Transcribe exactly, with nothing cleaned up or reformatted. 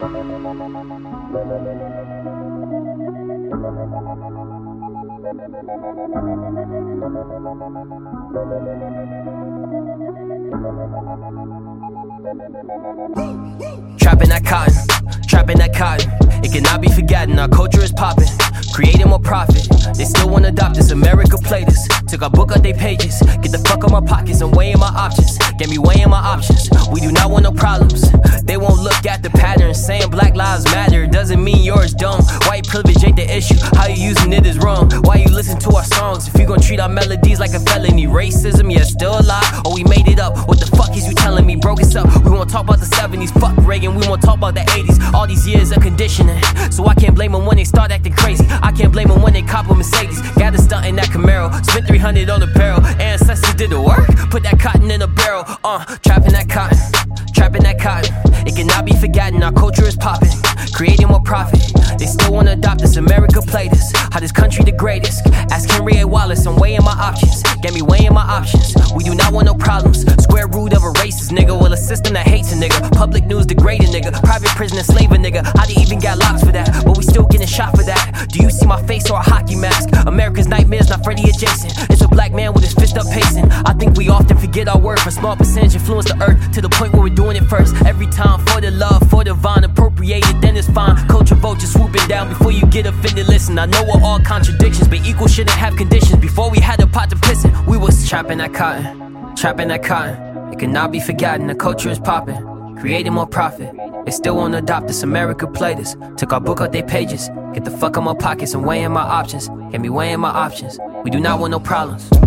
Trapping that cotton, trapping that cotton. It cannot be forgotten, our culture is popping, creating more profit. They still wanna adopt us, America played us. Took our book out they pages, get the fuck out my pockets and weighing my options. Get me weighing my options, we do not want no problems. They won't look at the pattern, saying black lives matter doesn't mean yours don't. White privilege ain't the issue, how you using it is wrong. Why you listen to our songs if you gon' treat our melodies like a felony? Racism, yeah, still alive, or we made it up. What the fuck is you telling me? Broke us up, we won't talk about the seventies. Fuck Reagan, we won't talk about the eighties. All these years of conditioning, so I can't blame them when they start acting crazy. I can't blame them when they cop a Mercedes. Got a stunt in that Camaro, spent three hundred on the barrel. Ancestors did the work, put that cotton in a barrel. Uh, trapping that cotton, trapping that cotton. It cannot be forgotten, our culture is popping, creating more profit. They still wanna adopt us, America played us. How this country the greatest? Ask Henry A. Wallace, I'm weighing my options. Get me weighing my options. We do not want no problems. Square root of a racist nigga. Well, a system that hates a nigga. Public news degrade a nigga. Private prison enslave a nigga. How they even got locks for that? But we still getting shot for that. Do you see my face or a hockey mask? America's nightmares, not Freddy adjacent. It's a black man with his fist up pacing. I think we often forget our worth. A small percentage influence the earth to the point where we're doing it first. Every time for the love, for the vine, appropriated, then it's fine. Culture vulture swooping down before you get offended. Listen, I know we're all contradictions, but equal shouldn't have conditions. Before we had a pot to piss in, we was trapping that cotton, trapping that cotton. It cannot be forgotten, the culture is popping, creating more profit. They still won't adopt us, America played us. Took our book out they pages, get the fuck out my pockets and weighing my options. Get me weighing my options, we do not want no problems.